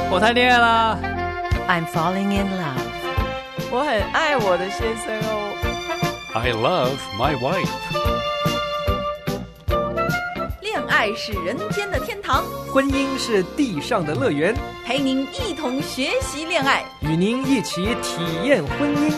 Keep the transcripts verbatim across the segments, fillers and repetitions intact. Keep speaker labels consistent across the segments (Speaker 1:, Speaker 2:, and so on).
Speaker 1: 我谈恋爱啦。
Speaker 2: I'm falling in love.
Speaker 3: 我很爱我的先生哦。
Speaker 1: I love my wife.
Speaker 4: 恋爱是人间的天堂，
Speaker 5: 婚姻是地上的乐园，
Speaker 4: 陪您一同学习恋爱，
Speaker 5: 与您一起体验婚姻。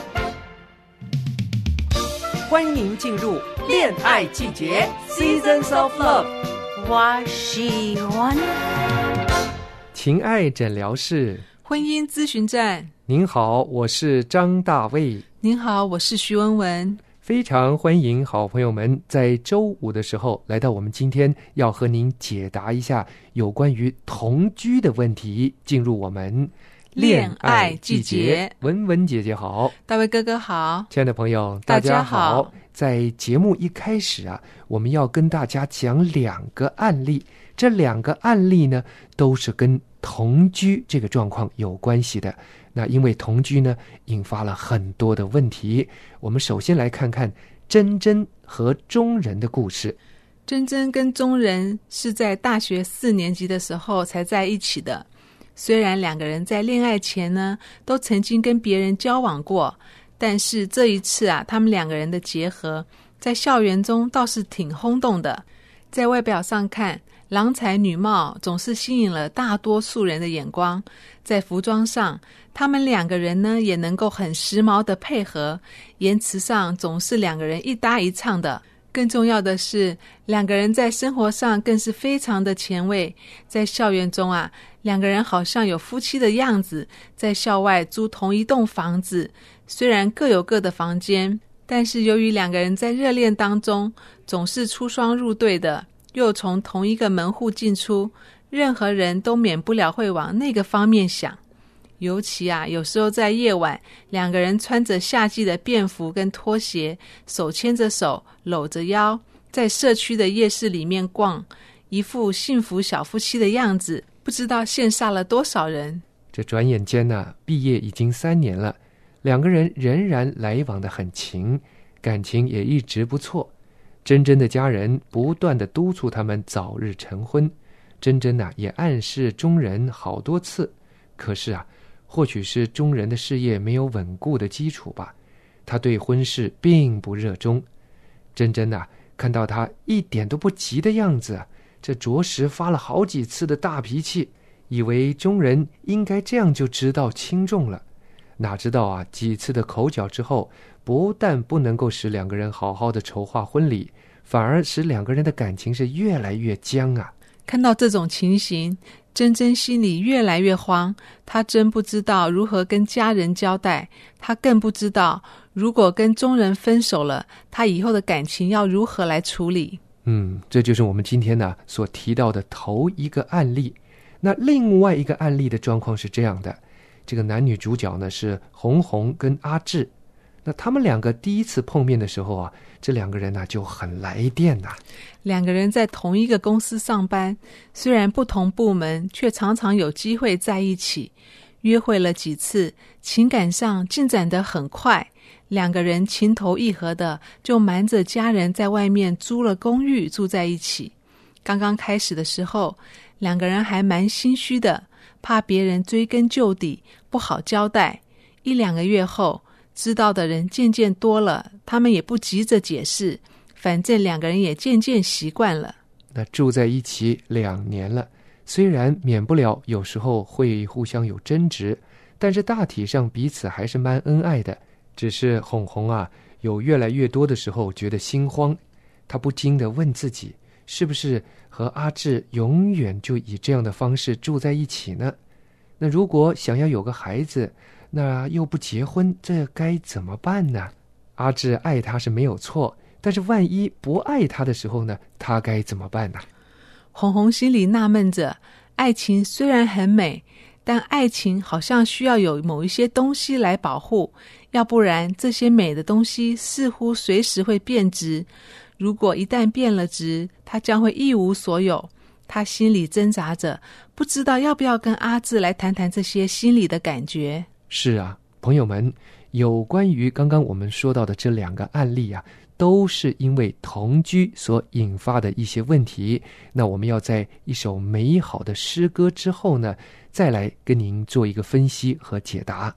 Speaker 5: 欢迎您进入恋爱季节 Seasons of Love。
Speaker 2: 我喜欢
Speaker 5: 情爱诊疗室，
Speaker 6: 婚姻咨询站。
Speaker 5: 您好，我是张大卫。
Speaker 6: 您好，我是徐文文。
Speaker 5: 非常欢迎好朋友们在周五的时候来到我们今天要和您解答一下有关于同居的问题，进入我们
Speaker 6: 恋爱季节。
Speaker 5: 文文姐姐好，
Speaker 6: 大卫哥哥好，
Speaker 5: 亲爱的朋友
Speaker 6: 大
Speaker 5: 家
Speaker 6: 家好。
Speaker 5: 在节目一开始啊，我们要跟大家讲两个案例，这两个案例呢都是跟同居这个状况有关系的。那因为同居呢引发了很多的问题，我们首先来看看珍珍和钟仁的故事。
Speaker 6: 珍珍跟钟仁是在大学四年级的时候才在一起的，虽然两个人在恋爱前呢都曾经跟别人交往过，但是这一次啊，他们两个人的结合在校园中倒是挺轰动的。在外表上看，郎才女貌总是吸引了大多数人的眼光，在服装上他们两个人呢也能够很时髦的配合，言辞上总是两个人一搭一唱的。更重要的是，两个人在生活上更是非常的前卫。在校园中啊，两个人好像有夫妻的样子，在校外租同一栋房子，虽然各有各的房间，但是由于两个人在热恋当中总是出双入对的，又从同一个门户进出，任何人都免不了会往那个方面想。尤其啊，有时候在夜晚，两个人穿着夏季的便服跟拖鞋，手牵着手，搂着腰，在社区的夜市里面逛，一副幸福小夫妻的样子，不知道羡煞了多少人。
Speaker 5: 这转眼间呢、啊，毕业已经三年了，两个人仍然来往得很勤，感情也一直不错。珍珍的家人不断地督促他们早日成婚，珍珍呐、啊、也暗示钟仁好多次，可是啊，或许是钟仁的事业没有稳固的基础吧，他对婚事并不热衷。珍珍呐、啊、看到他一点都不急的样子，这着实发了好几次的大脾气，以为钟仁应该这样就知道轻重了。哪知道啊，几次的口角之后，不但不能够使两个人好好的筹划婚礼，反而使两个人的感情是越来越僵啊。
Speaker 6: 看到这种情形，珍珍心里越来越慌，她真不知道如何跟家人交代，她更不知道如果跟钟仁分手了，她以后的感情要如何来处理。
Speaker 5: 嗯，这就是我们今天呢所提到的头一个案例。那另外一个案例的状况是这样的，这个男女主角呢是红红跟阿志。那他们两个第一次碰面的时候啊，这两个人呢、啊、就很来电呐、啊。
Speaker 6: 两个人在同一个公司上班，虽然不同部门，却常常有机会在一起。约会了几次，情感上进展得很快，两个人情投意合的，就瞒着家人在外面租了公寓住在一起。刚刚开始的时候，两个人还蛮心虚的，怕别人追根究底，不好交代。一两个月后，知道的人渐渐多了，他们也不急着解释，反正两个人也渐渐习惯了。
Speaker 5: 那住在一起两年了，虽然免不了有时候会互相有争执，但是大体上彼此还是蛮恩爱的。只是红红啊，有越来越多的时候觉得心慌，她不禁地问自己，是不是和阿志永远就以这样的方式住在一起呢？那如果想要有个孩子，那又不结婚，这该怎么办呢？阿志爱他是没有错，但是万一不爱他的时候呢，他该怎么办呢？
Speaker 6: 红红心里纳闷着，爱情虽然很美，但爱情好像需要有某一些东西来保护，要不然这些美的东西似乎随时会变质。如果一旦变了质，它将会一无所有。他心里挣扎着，不知道要不要跟阿志来谈谈这些心里的感觉。
Speaker 5: 是啊，朋友们，有关于刚刚我们说到的这两个案例啊， 都是因为同居所引发的一些问题。那我们要在一首美好的诗歌之后呢，再来跟您做一个分析和解答。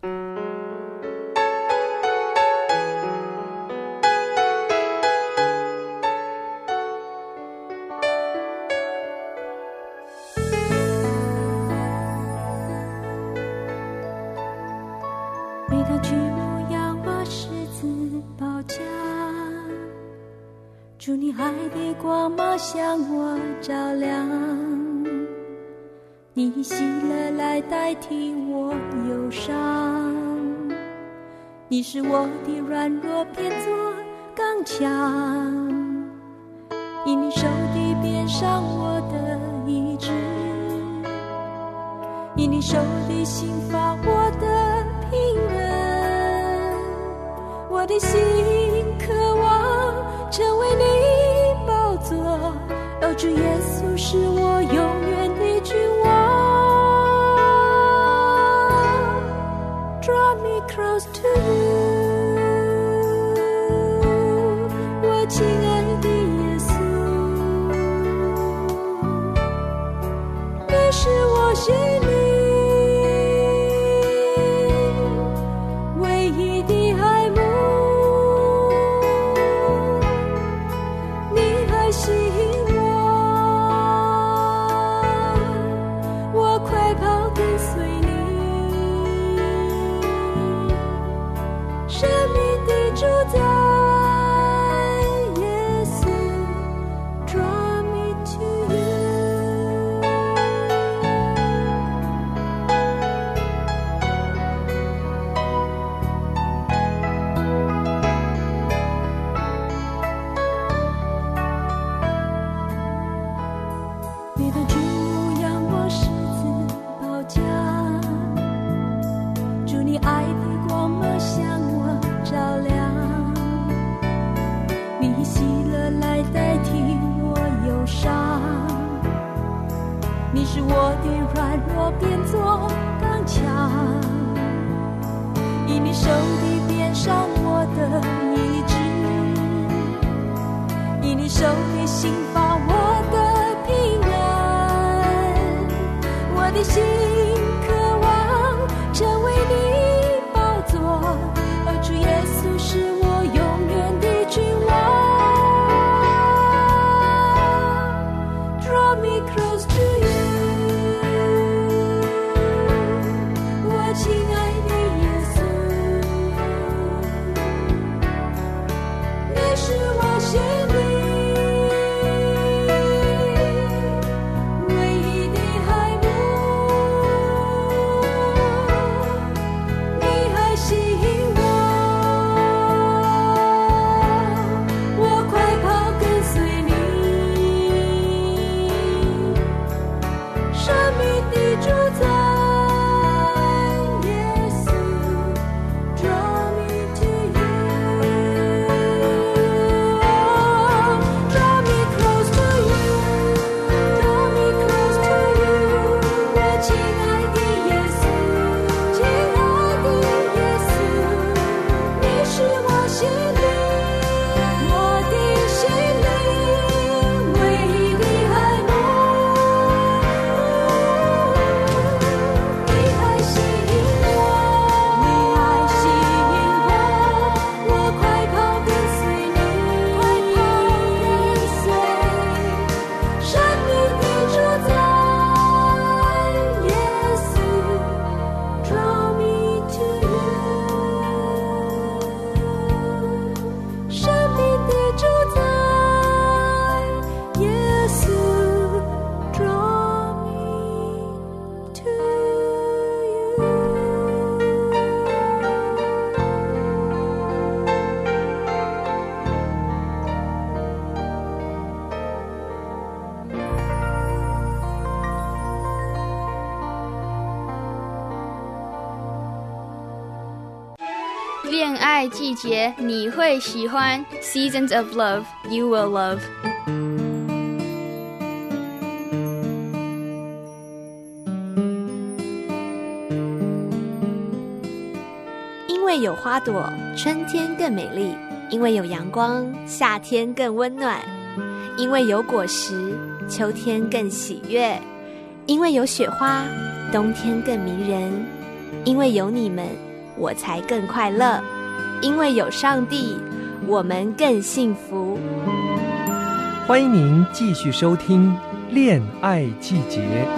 Speaker 7: 每当举目仰望十字宝架，主你爱的光芒向我照亮，你以喜乐来代替我忧伤，你使我的软弱变作刚强，因你手的鞭伤我的医治，因你手的刑罚我的平安，我的心渴望成为你宝座，哦，主耶稣是我永远的君王。Draw me close to you， 我亲爱的耶稣，你是我心里
Speaker 8: 恋爱季节你会喜欢 Seasons of Love You Will Love。
Speaker 9: 因为有花朵，春天更美丽； 因为有阳光，夏天更温暖；因为有果实，秋天更喜悦；因为有雪花，冬天更迷人；因为有你们，我才更快乐；因为有上帝，我们更幸福。
Speaker 5: 欢迎您继续收听《恋爱季节》。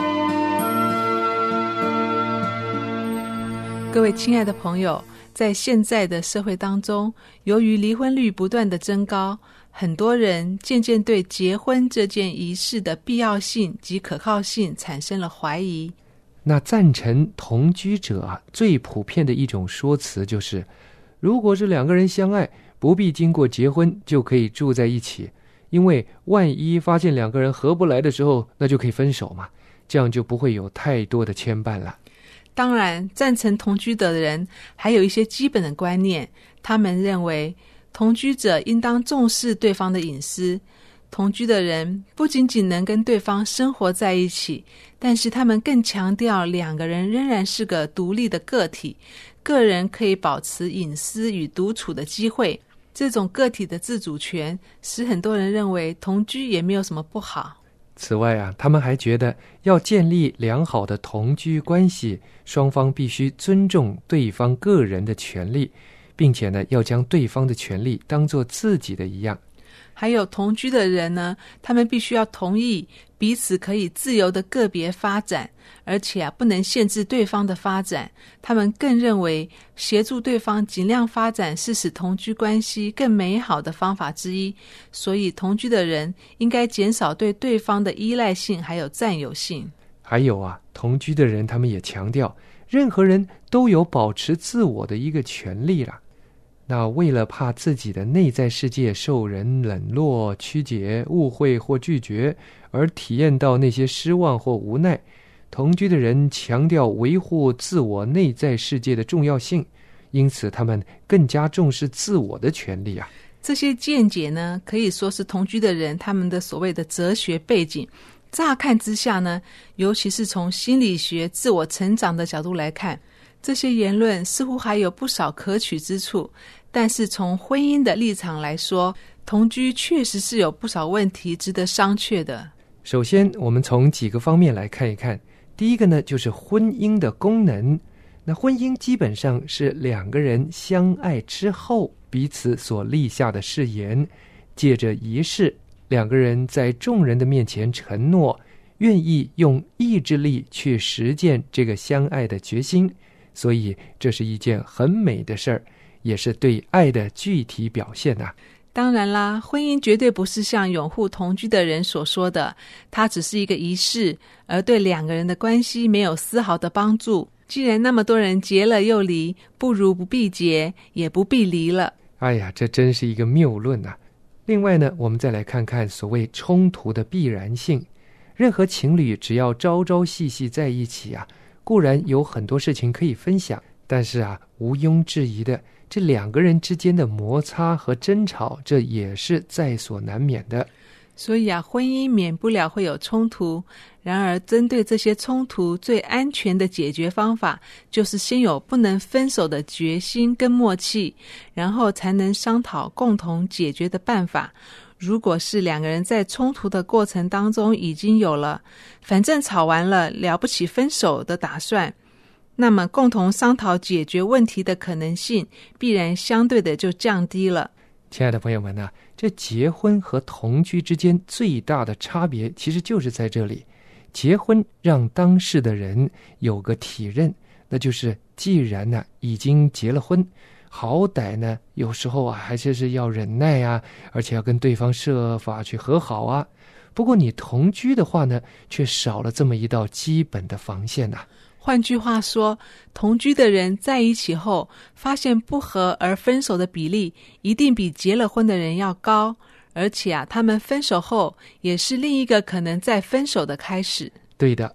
Speaker 6: 各位亲爱的朋友，在现在的社会当中，由于离婚率不断的增高，很多人渐渐对结婚这件仪式的必要性及可靠性产生了怀疑。
Speaker 5: 那赞成同居者啊，最普遍的一种说辞就是，如果是两个人相爱，不必经过结婚就可以住在一起，因为万一发现两个人合不来的时候，那就可以分手嘛，这样就不会有太多的牵绊了。
Speaker 6: 当然，赞成同居的人还有一些基本的观念，他们认为同居者应当重视对方的隐私。同居的人不仅仅能跟对方生活在一起，但是他们更强调两个人仍然是个独立的个体，个人可以保持隐私与独处的机会。这种个体的自主权使很多人认为同居也没有什么不好。
Speaker 5: 此外啊，他们还觉得要建立良好的同居关系，双方必须尊重对方个人的权利，并且呢，要将对方的权利当作自己的一样。
Speaker 6: 还有同居的人呢，他们必须要同意彼此可以自由的个别发展，而且啊，不能限制对方的发展。他们更认为协助对方尽量发展是使同居关系更美好的方法之一，所以同居的人应该减少对对方的依赖性还有占有性。
Speaker 5: 还有啊，同居的人他们也强调，任何人都有保持自我的一个权利啦。那为了怕自己的内在世界受人冷落、曲解、误会或拒绝，而体验到那些失望或无奈，同居的人强调维护自我内在世界的重要性，因此他们更加重视自我的权利啊。
Speaker 6: 这些见解呢，可以说是同居的人他们的所谓的哲学背景。乍看之下呢，尤其是从心理学自我成长的角度来看，这些言论似乎还有不少可取之处，但是从婚姻的立场来说，同居确实是有不少问题值得商榷的。
Speaker 5: 首先，我们从几个方面来看一看。第一个呢，就是婚姻的功能。那婚姻基本上是两个人相爱之后彼此所立下的誓言，借着仪式，两个人在众人的面前承诺，愿意用意志力去实践这个相爱的决心。所以这是一件很美的事儿，也是对爱的具体表现啊。
Speaker 6: 当然啦，婚姻绝对不是像拥护同居的人所说的，它只是一个仪式，而对两个人的关系没有丝毫的帮助。既然那么多人结了又离，不如不必结，也不必离了。
Speaker 5: 哎呀，这真是一个谬论啊。另外呢，我们再来看看所谓冲突的必然性。任何情侣只要朝朝夕夕在一起啊，固然有很多事情可以分享，但是啊，毋庸置疑的，这两个人之间的摩擦和争吵，这也是在所难免的。
Speaker 6: 所以啊，婚姻免不了会有冲突。然而，针对这些冲突，最安全的解决方法，就是先有不能分手的决心跟默契，然后才能商讨共同解决的办法。如果是两个人在冲突的过程当中已经有了反正吵完了了不起分手的打算，那么共同商讨解决问题的可能性必然相对的就降低了。
Speaker 5: 亲爱的朋友们啊，这结婚和同居之间最大的差别其实就是在这里。结婚让当事的人有个体认，那就是既然呢、啊、已经结了婚，好歹呢有时候啊还是是要忍耐啊，而且要跟对方设法去和好啊。不过你同居的话呢，却少了这么一道基本的防线啊。
Speaker 6: 换句话说，同居的人在一起后发现不和而分手的比例一定比结了婚的人要高，而且啊，他们分手后也是另一个可能再分手的开始。
Speaker 5: 对的。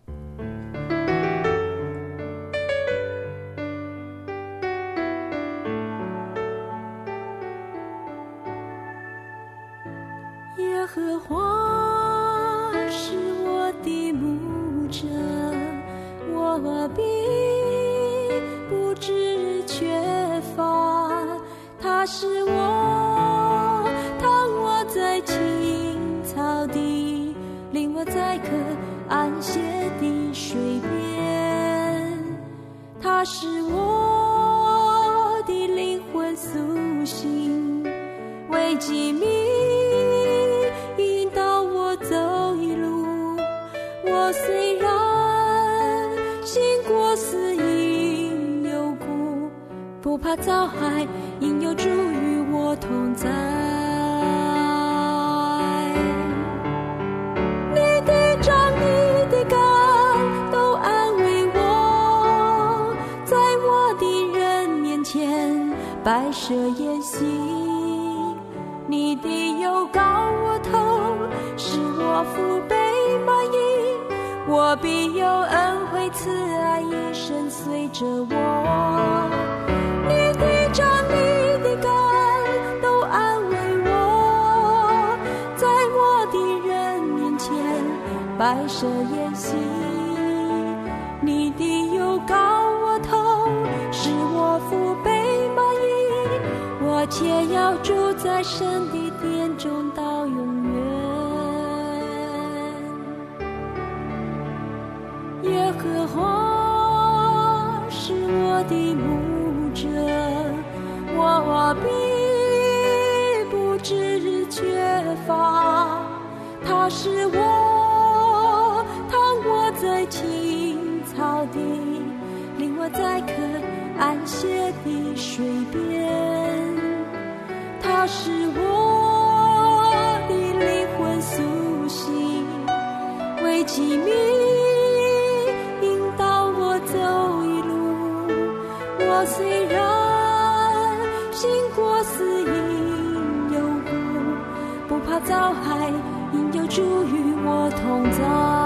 Speaker 7: 耶和华是我的牧者，我必不致缺乏，他是我它是我的灵魂苏醒，为机密引导我走一路。我虽然行过死荫幽谷，不怕遭害，因有主与我同在。你的杖，你的竿，都安慰我，在我的人面前摆设筵席。你的油膏我头，使我腹背满溢，我必有恩惠慈爱一生随着我。你的杖，你的竿，都安慰我，在我的人面前摆设筵席。你的油膏我头，使我腹背满溢，我且要住在神的殿中到永远。耶和华是我的牧者，我必不致缺乏。他是我躺卧在青草地，领我在可安歇的水边。他是我的灵魂苏醒，为机密引导我走一路。我虽然行过死荫幽谷，不怕遭害，因有主与我同在。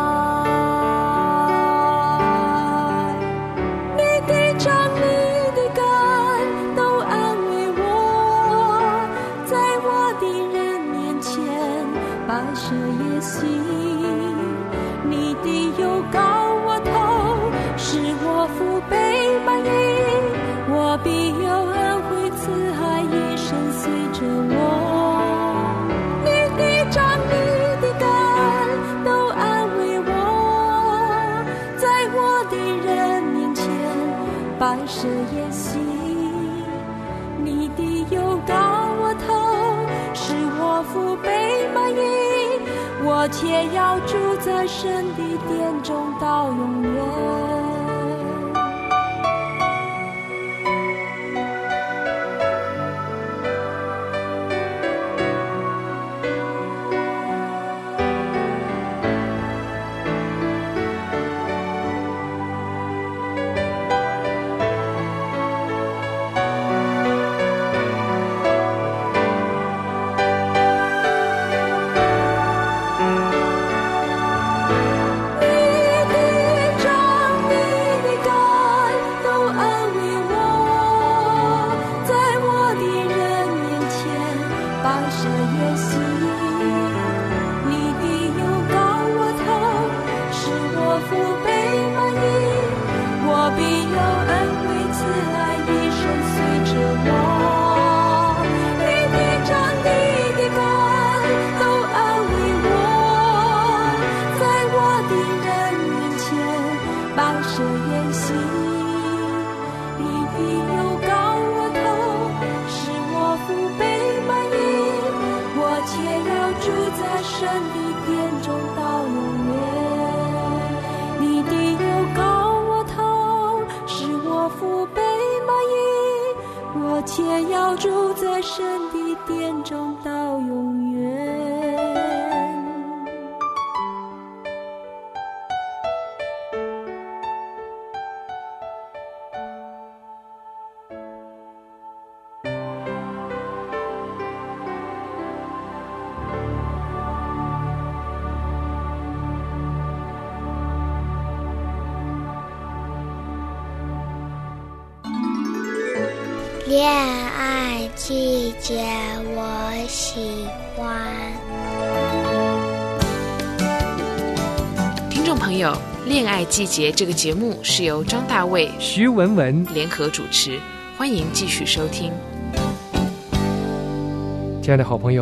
Speaker 7: 你的杖，你的竿，都安慰我，在我的人面前摆设筵席。你的油膏我头，使我腹背满溢，我必有恩惠慈爱一生随着我。你的杖，你的竿，都安慰我，在我的人面前摆设筵席。你的油膏我头，使我腹背满溢，我且要住在神的殿中到永远。且要住在神的殿中到永远。
Speaker 10: 恋爱季节，我喜欢。
Speaker 11: 听众朋友，《恋爱季节》这个节目是由张大卫、
Speaker 5: 徐文文
Speaker 11: 联合主持，欢迎继续收听。
Speaker 5: 亲爱的好朋友，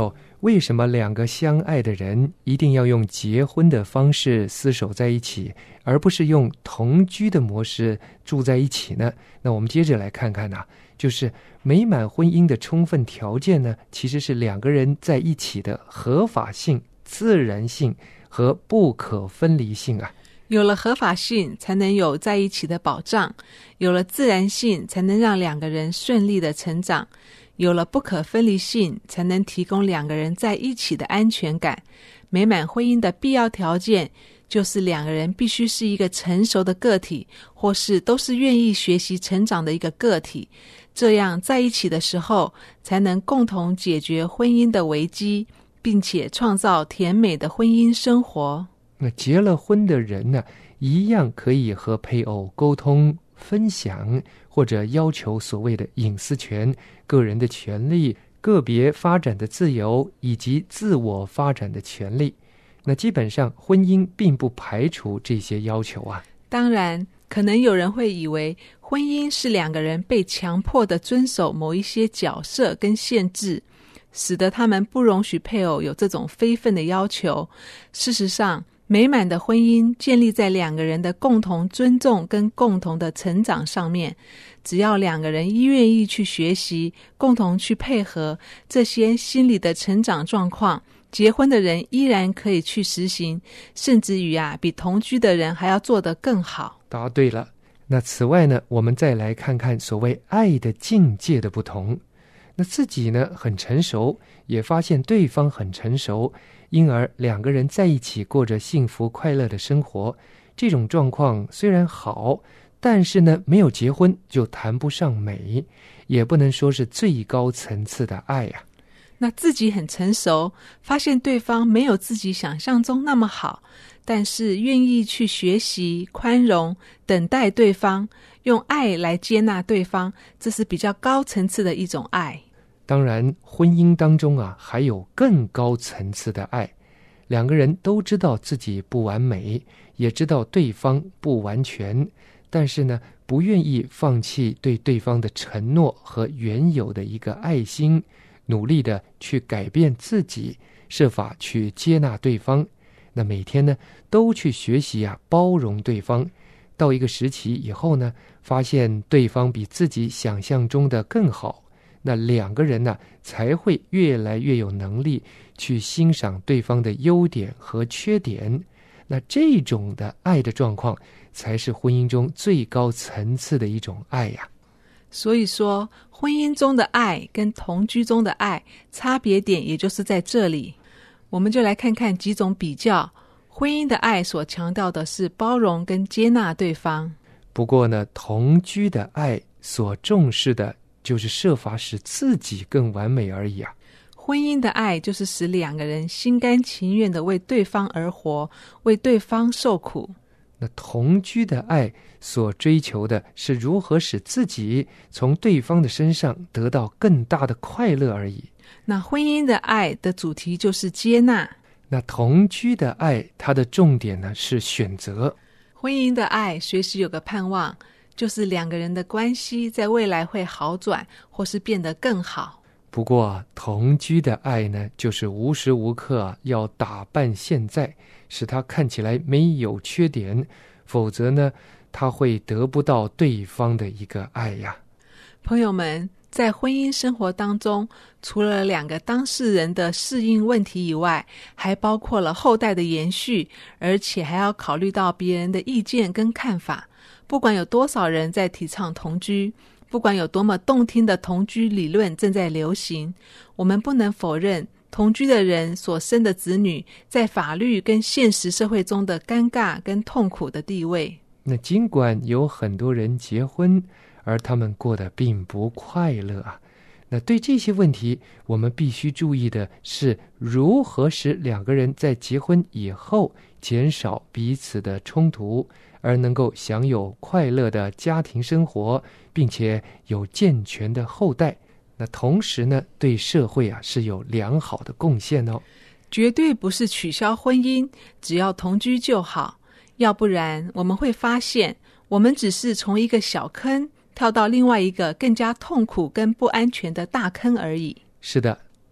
Speaker 5: 为什么两个相爱的人一定要用结婚的方式厮守在一起，而不是用同居的模式住在一起呢？那我们接着来看看啊，就是美满婚姻的充分条件呢，其实是两个人在一起的合法性、自然性和不可分离性啊。
Speaker 6: 有了合法性，才能有在一起的保障；有了自然性，才能让两个人顺利的成长；有了不可分离性，才能提供两个人在一起的安全感。美满婚姻的必要条件，就是两个人必须是一个成熟的个体，或是都是愿意学习成长的一个个体。这样在一起的时候，才能共同解决婚姻的危机，并且创造甜美的婚姻生活。
Speaker 5: 那结了婚的人呢，一样可以和配偶沟通、分享，或者要求所谓的隐私权、个人的权利、个别发展的自由以及自我发展的权利。那基本上婚姻并不排除这些要求啊。
Speaker 6: 当然，可能有人会以为婚姻是两个人被强迫的遵守某一些角色跟限制，使得他们不容许配偶有这种非分的要求。事实上，美满的婚姻建立在两个人的共同尊重跟共同的成长上面。只要两个人愿意去学习，共同去配合这些心理的成长状况，结婚的人依然可以去实行，甚至于啊，比同居的人还要做得更好。
Speaker 5: 答对了。那此外呢，我们再来看看所谓爱的境界的不同。那自己呢很成熟，也发现对方很成熟，因而两个人在一起过着幸福快乐的生活。这种状况虽然好，但是呢没有结婚就谈不上美，也不能说是最高层次的爱啊。
Speaker 6: 那自己很成熟，发现对方没有自己想象中那么好，但是愿意去学习、宽容、等待对方，用爱来接纳对方，这是比较高层次的一种爱。
Speaker 5: 当然，婚姻当中啊，还有更高层次的爱。两个人都知道自己不完美，也知道对方不完全，但是呢，不愿意放弃对对方的承诺和原有的一个爱心，努力的去改变自己，设法去接纳对方。那每天呢，都去学习啊，包容对方。到一个时期以后呢，发现对方比自己想象中的更好，那两个人呢，才会越来越有能力去欣赏对方的优点和缺点。那这种的爱的状况，才是婚姻中最高层次的一种爱呀。
Speaker 6: 所以说，婚姻中的爱跟同居中的爱差别点也就是在这里。我们就来看看几种比较。婚姻的爱所强调的是包容跟接纳对方，
Speaker 5: 不过呢，同居的爱所重视的就是设法使自己更完美而已啊。
Speaker 6: 婚姻的爱就是使两个人心甘情愿的为对方而活，为对方受苦。
Speaker 5: 那同居的爱所追求的是如何使自己从对方的身上得到更大的快乐而已。
Speaker 6: 那婚姻的爱的主题就是接纳。
Speaker 5: 那同居的爱，它的重点呢是选择。
Speaker 6: 婚姻的爱随时有个盼望，就是两个人的关系在未来会好转，或是变得更好。
Speaker 5: 不过同居的爱呢，就是无时无刻要打扮现在，使它看起来没有缺点，否则呢，他会得不到对方的一个爱呀。
Speaker 6: 朋友们，在婚姻生活当中，除了两个当事人的适应问题以外，还包括了后代的延续，而且还要考虑到别人的意见跟看法。不管有多少人在提倡同居，不管有多么动听的同居理论正在流行，我们不能否认同居的人所生的子女在法律跟现实社会中的尴尬跟痛苦的地位。
Speaker 5: 那尽管有很多人结婚，而他们过得并不快乐啊。那对这些问题，我们必须注意的是如何使两个人在结婚以后减少彼此的冲突，而能够享有快乐的家庭生活，并且有健全的后代。那同时呢，对社会啊是有良好的贡献哦。
Speaker 6: 绝对不是取消婚姻，只要同居就好，要不然我们会发现，我们只是从一个小坑跳到另外一个更加痛苦跟不安全的大坑而已。
Speaker 5: 是的，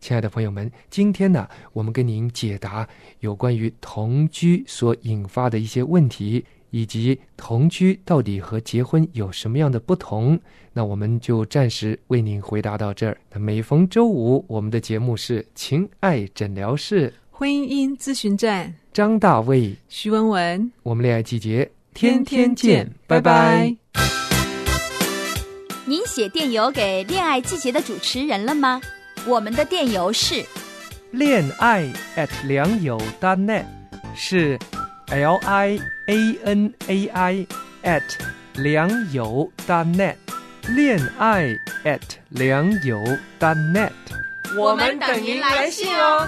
Speaker 5: 亲爱的朋友们，今天呢，我们跟您解答有关于同居所引发的一些问题，以及同居到底和结婚有什么样的不同。那我们就暂时为您回答到这儿。那每逢周五，我们的节目是情爱诊疗室
Speaker 6: 婚姻咨询站，
Speaker 5: 张大卫、
Speaker 6: 徐文文，
Speaker 5: 我们恋爱季节天天见，拜拜。
Speaker 4: 您写电邮给恋爱季节的主持人了吗？我们的电邮是
Speaker 5: 恋爱 at 良友 .net， 是 L I A N A I at 良友 .net， 恋爱 at 良友 .net，
Speaker 3: 我们等您来信哦。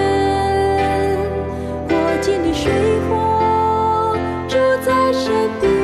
Speaker 7: 水火住在身边。